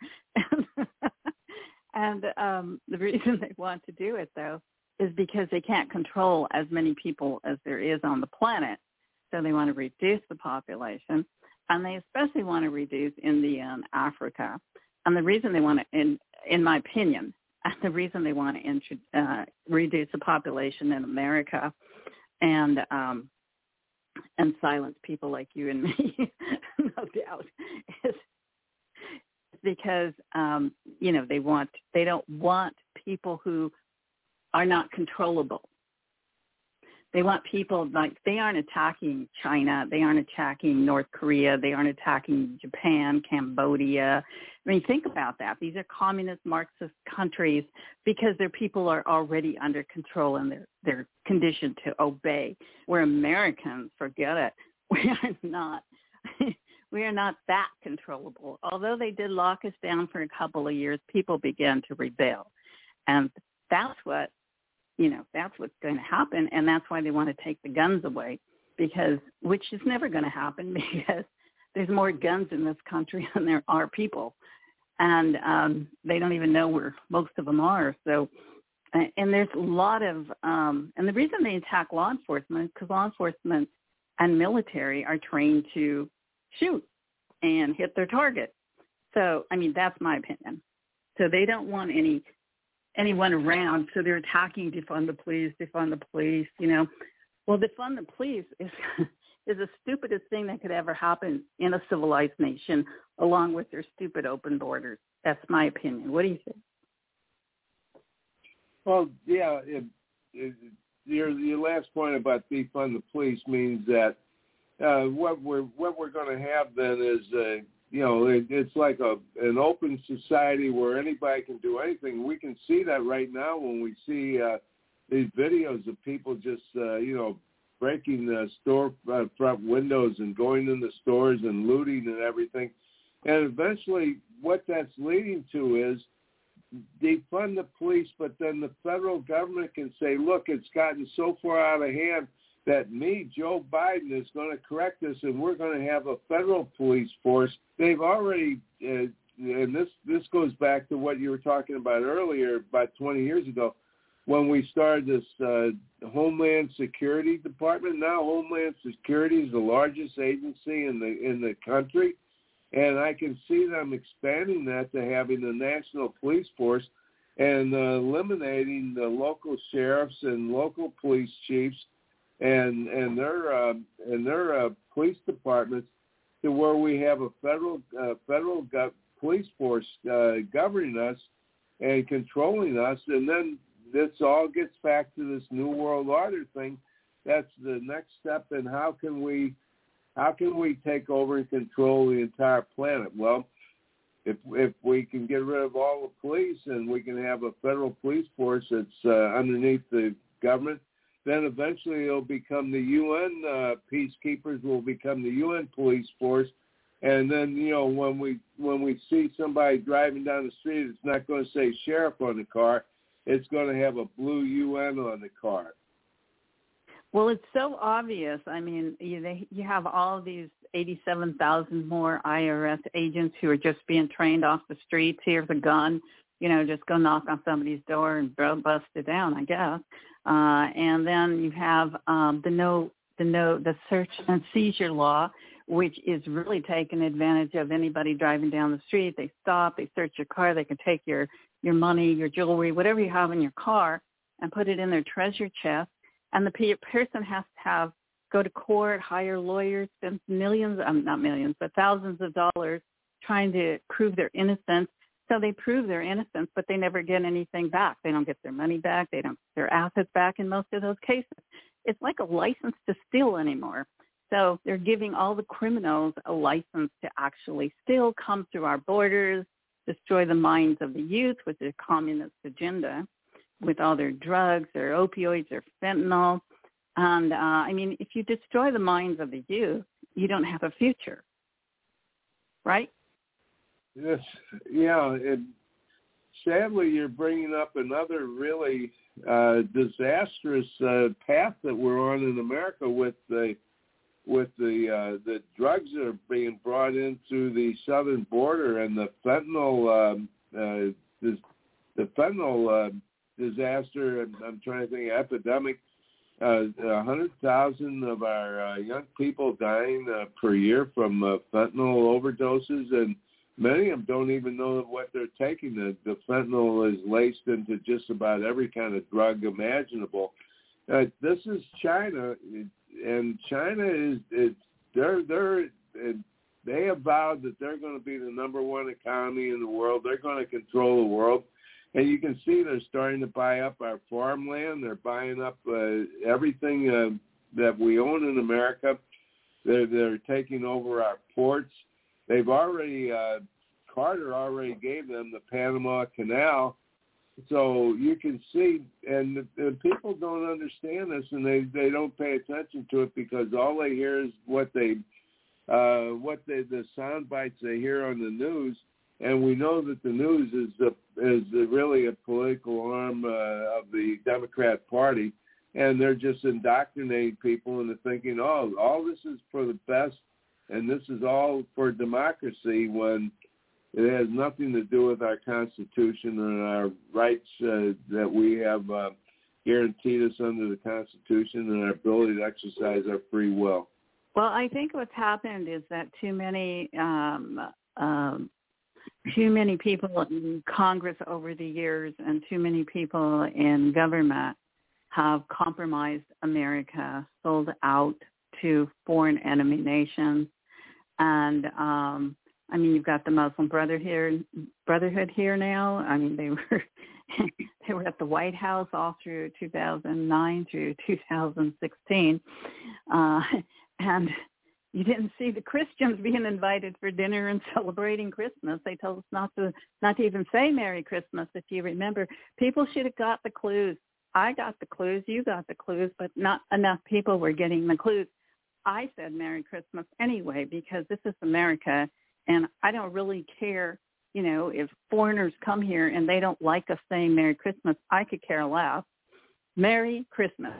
And um, the reason they want to do it, though, is because they can't control as many people as there is on the planet. So they want to reduce the population, and they especially want to reduce India and Africa. And the reason they want to, in in my opinion, the reason they want to intro- uh, reduce the population in America and um, and silence people like you and me, no doubt, is because um, you know they want they don't want people who are not controllable. They want people like they aren't attacking China, they aren't attacking North Korea, they aren't attacking Japan, Cambodia. I mean, think about that. These are communist Marxist countries because their people are already under control and they're, they're conditioned to obey. We're Americans, forget it. We are not. We are not that controllable. Although they did lock us down for a couple of years, people began to rebel. And that's what You know, that's what's going to happen, and that's why they want to take the guns away, because which is never going to happen because there's more guns in this country than there are people, and um, they don't even know where most of them are. So and there's a lot of, um, and the reason they attack law enforcement is because law enforcement and military are trained to shoot and hit their target. So, I mean, that's my opinion. So they don't want any anyone around, so they're attacking defund the police, defund the police, you know. Well, defund the police is is the stupidest thing that could ever happen in a civilized nation, along with their stupid open borders. That's my opinion. What do you think? Well, yeah, it, it, your your last point about defund the police means that uh, what we're what we're going to have then is uh, you know it, it's like a an open society where anybody can do anything. We can see that right now when we see uh, these videos of people just uh, you know breaking the store uh, front windows and going in the stores and looting and everything. And eventually, what that's leading to is defund the police, but then the federal government can say, look, it's gotten so far out of hand that me, Joe Biden, is going to correct this, and we're going to have a federal police force. They've already, uh, and this, this goes back to what you were talking about earlier, about twenty years ago, when we started this uh, Homeland Security Department. Now Homeland Security is the largest agency in the in the country. And I can see them expanding that to having a national police force and uh, eliminating the local sheriffs and local police chiefs and and their uh, and their uh, police departments, to where we have a federal uh, federal gov- police force uh, governing us and controlling us. And then this all gets back to this New World Order thing. That's the next step in how can we How can we take over and control the entire planet? Well, if if we can get rid of all the police and we can have a federal police force that's uh, underneath the government, then eventually it'll become the U N uh, peacekeepers will become the U N police force. And then, you know, when we when we see somebody driving down the street, it's not going to say sheriff on the car. It's going to have a blue U N on the car. Well, it's so obvious. I mean, you, they, you have all these eighty-seven thousand more I R S agents who are just being trained off the streets. Here's a gun, you know, just go knock on somebody's door and bust it down, I guess. Uh, and then you have um, the no, the no, the search and seizure law, which is really taking advantage of anybody driving down the street. They stop, they search your car, they can take your your money, your jewelry, whatever you have in your car, and put it in their treasure chest. And the person has to have go to court, hire lawyers, spend millions, um, not millions, but thousands of dollars trying to prove their innocence. So they prove their innocence, but they never get anything back. They don't get their money back. They don't get their assets back in most of those cases. It's like a license to steal anymore. So they're giving all the criminals a license to actually still come through our borders, destroy the minds of the youth with their communist agenda, with all their drugs, their opioids, their fentanyl. And, uh, I mean, if you destroy the minds of the youth, you don't have a future, right? Yes, yeah. And sadly, you're bringing up another really uh, disastrous uh, path that we're on in America with the with the uh, the drugs that are being brought in through the southern border and the fentanyl um, uh, the, the fentanyl uh, disaster. I'm, I'm trying to think epidemic. Uh, a hundred thousand of our uh, young people dying uh, per year from uh, fentanyl overdoses, and many of them don't even know what they're taking. The, the fentanyl is laced into just about every kind of drug imaginable. Uh, this is China, and China is, is they're they're they have vowed that they're going to be the number one economy in the world. They're going to control the world. And you can see they're starting to buy up our farmland. They're buying up uh, everything uh, that we own in America. They're, they're taking over our ports. They've already, uh, Carter already gave them the Panama Canal. So you can see, and the, the people don't understand this, and they, they don't pay attention to it because all they hear is what they, uh, what they, the sound bites they hear on the news. And we know that the news is a, is a really a political arm uh, of the Democrat Party, and they're just indoctrinating people into thinking, oh, all this is for the best, and this is all for democracy, when It has nothing to do with our Constitution and our rights uh, that we have uh, guaranteed us under the Constitution and our ability to exercise our free will. Well, I think what's happened is that too many um, um, too many people in Congress over the years and too many people in government have compromised America, sold out to foreign enemy nations. And, um, I mean, you've got the Muslim Brotherhood here, Brotherhood here now. I mean, they were they were at the White House all through two thousand nine through two thousand sixteen. Uh, and you didn't see the Christians being invited for dinner and celebrating Christmas. They told us not to not to even say Merry Christmas, if you remember. People should have got the clues. I got the clues, you got the clues, but not enough people were getting the clues. I said Merry Christmas anyway because this is America, and I don't really care, you know, if foreigners come here and they don't like us saying Merry Christmas. I could care less. Merry Christmas.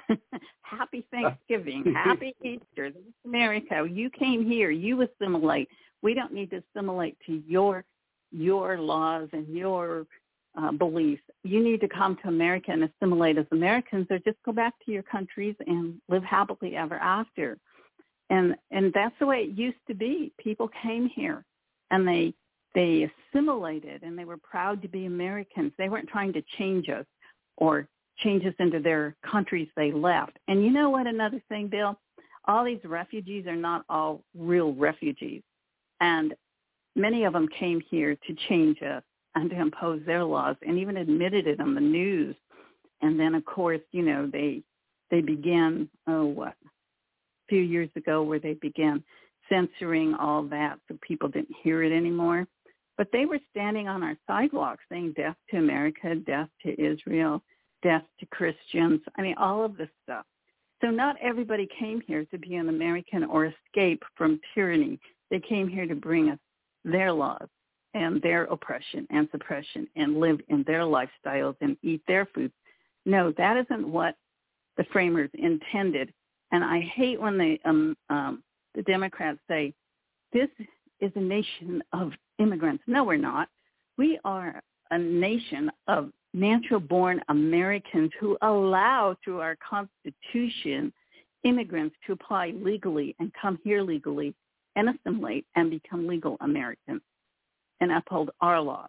Happy Thanksgiving. Happy Easter. This is America. You came here. You assimilate. We don't need to assimilate to your your laws and your uh, beliefs. You need to come to America and assimilate as Americans, or just go back to your countries and live happily ever after. And and that's the way it used to be. People came here and they they assimilated and they were proud to be Americans. They weren't trying to change us or change us into their countries they left. And you know what, another thing, Bill? All these refugees are not all real refugees. And many of them came here to change us and to impose their laws, and even admitted it on the news. And then, of course, you know, they they began, oh, what, a few years ago where they began censoring all that so people didn't hear it anymore. But they were standing on our sidewalks saying death to America, death to Israel, death to Christians. I mean, all of this stuff. So not everybody came here to be an American or escape from tyranny. They came here to bring us their laws and their oppression and suppression and live in their lifestyles and eat their food. No, that isn't what the framers intended. And I hate when they, um, um, the Democrats say, this is a nation of immigrants. No, we're not. We are a nation of natural-born Americans who allow, through our Constitution, immigrants to apply legally and come here legally and assimilate and become legal Americans and uphold our laws.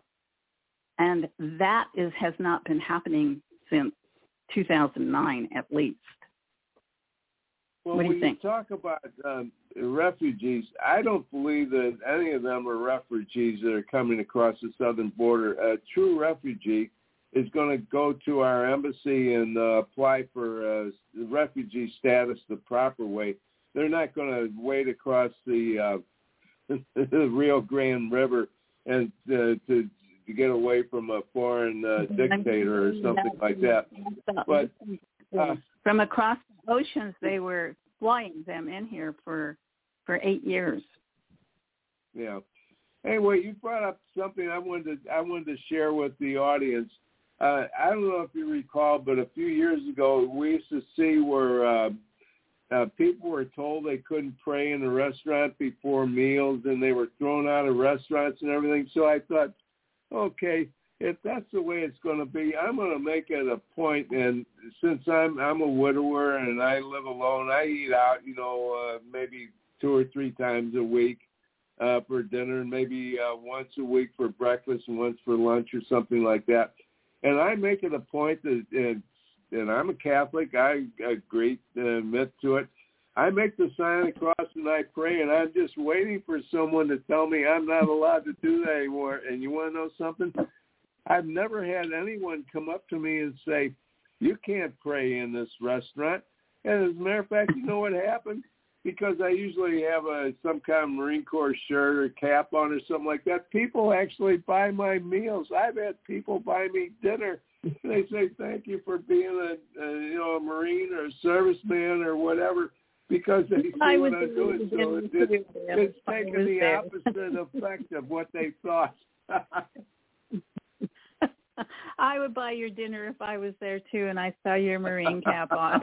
And that is has not been happening since two thousand nine, at least. Well, what do when you think? You talk about um, refugees, I don't believe that any of them are refugees that are coming across the southern border. A true refugee is going to go to our embassy and uh, apply for uh, refugee status the proper way. They're not going to wade across the, uh, the Rio Grande River and uh, to to get away from a foreign uh, dictator or something like that. But uh, from across the oceans, they were flying them in here for for eight years. Yeah. Anyway, you brought up something I wanted to I wanted to share with the audience. Uh, I don't know if you recall, but a few years ago, we used to see where uh, uh, people were told they couldn't pray in a restaurant before meals, and they were thrown out of restaurants and everything. So I thought, okay, if that's the way it's going to be, I'm going to make it a point. And since I'm I'm a widower and I live alone, I eat out, you know, uh, maybe two or three times a week uh, for dinner, and maybe uh, once a week for breakfast and once for lunch or something like that. And I make it a point that, and, and I'm a Catholic, I agree to admit to it. I make the sign of the cross and I pray, and I'm just waiting for someone to tell me I'm not allowed to do that anymore. And you want to know something? I've never had anyone come up to me and say, you can't pray in this restaurant. And as a matter of fact, you know what happened? Because I usually have a some kind of Marine Corps shirt or cap on or something like that, people actually buy my meals. I've had people buy me dinner. They say, thank you for being a, a you know a Marine or a serviceman or whatever, because they see I what was I'm doing. So it's, it's, it's taken the there. opposite effect of what they thought. I would buy your dinner if I was there too, and I saw your Marine cap on.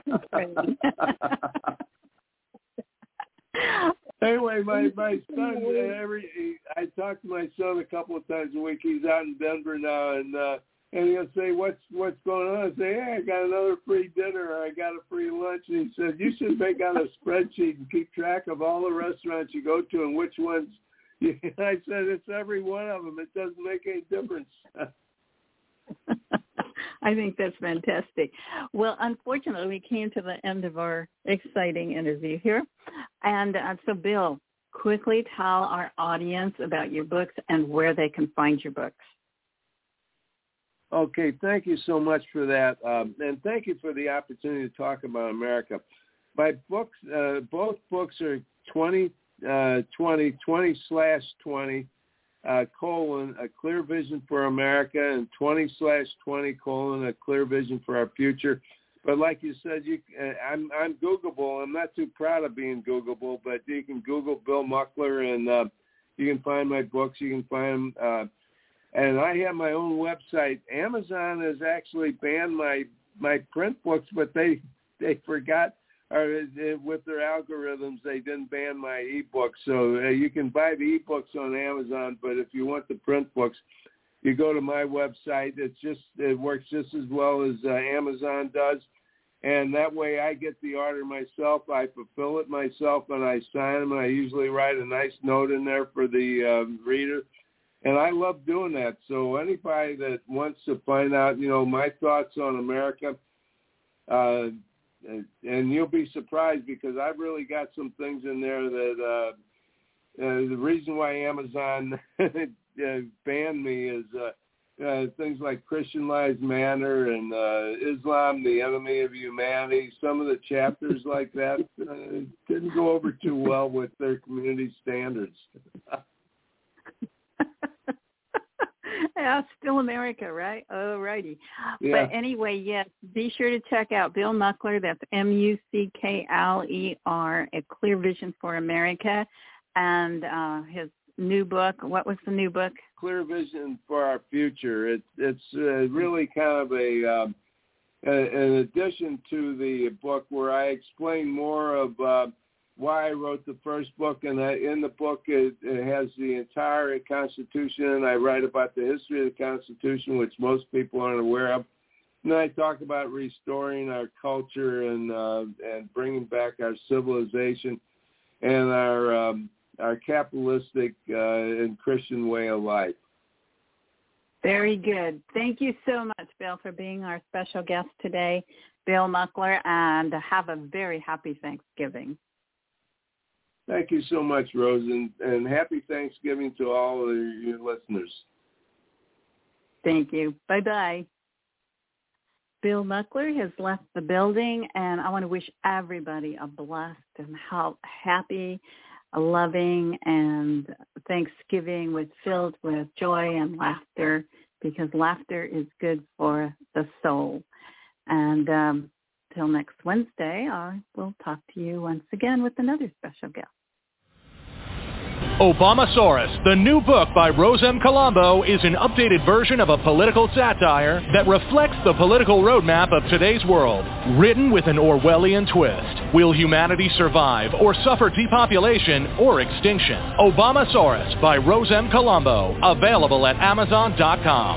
Anyway, my my son, every I talk to my son a couple of times a week. He's out in Denver now, and uh, and he'll say, "What's what's going on?" I say, "Hey, I got another free dinner, or I got a free lunch." And he says, "You should make out a spreadsheet and keep track of all the restaurants you go to and which ones." You, I said, "It's every one of them. It doesn't make any difference." I think that's fantastic. Well, unfortunately, we came to the end of our exciting interview here. And uh, so, Bill, quickly tell our audience about your books and where they can find your books. Okay, thank you so much for that. Um, and thank you for the opportunity to talk about America. My books, uh, both books are twenty, twenty, twenty slash twenty. Uh, colon, A Clear Vision for America, and twenty slash twenty colon, A Clear Vision for Our Future. But like you said, you, uh, I'm, I'm Googleable. I'm not too proud of being Googleable, but you can Google Bill Muckler, and uh, you can find my books. You can find them. Uh, and I have my own website. Amazon has actually banned my, my print books, but they, they forgot. Or with their algorithms, they didn't ban my ebooks. So uh, you can buy the ebooks on Amazon, but if you want the print books, you go to my website. It's just it works just as well as uh, Amazon does, and that way I get the order myself. I fulfill it myself, and I sign them. And I usually write a nice note in there for the uh, reader, and I love doing that. So anybody that wants to find out, you know, my thoughts on America. Uh, And you'll be surprised because I've really got some things in there that uh, uh, the reason why Amazon banned me is uh, uh, things like Christian Lives Matter and uh, Islam, the Enemy of Humanity. Some of the chapters like that uh, didn't go over too well with their community standards. Yeah, still America, right? Oh, righty. Yeah. But anyway, yes, be sure to check out Bill Muckler. That's M U C K L E R, A Clear Vision for America. And uh, his new book, what was the new book? Clear Vision for Our Future. It, it's uh, really kind of a, um, a, an addition to the book where I explain more of uh, why I wrote the first book, and I, in the book it, it has the entire Constitution. I write about the history of the Constitution, which most people aren't aware of. And then I talk about restoring our culture and uh, and bringing back our civilization and our um, our capitalistic uh, and Christian way of life. Very good. Thank you so much, Bill, for being our special guest today, Bill Muckler, and have a very happy Thanksgiving. Thank you so much, Rose, and, and happy Thanksgiving to all of your listeners. Thank you. Bye-bye. Bill Muckler has left the building, and I want to wish everybody a blessed and happy, loving, and Thanksgiving with filled with joy and laughter, because laughter is good for the soul. And um, till next Wednesday, I will talk to you once again with another special guest. Obamasaurus, the new book by Rose M. Colombo, is an updated version of a political satire that reflects the political roadmap of today's world. Written with an Orwellian twist. Will humanity survive or suffer depopulation or extinction? Obamasaurus by Rose M. Colombo. Available at Amazon dot com.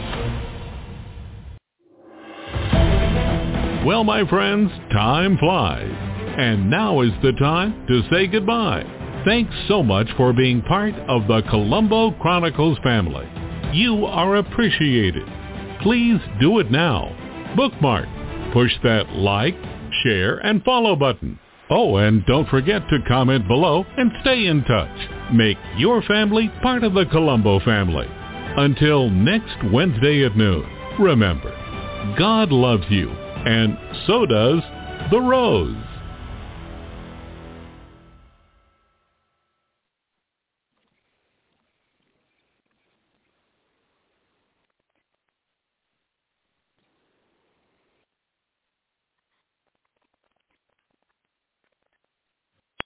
Well, my friends, time flies. And now is the time to say goodbye. Thanks so much for being part of the Colombo Chronicles family. You are appreciated. Please do it now. Bookmark. Push that like, share, and follow button. Oh, and don't forget to comment below and stay in touch. Make your family part of the Colombo family. Until next Wednesday at noon, remember, God loves you, and so does the Rose.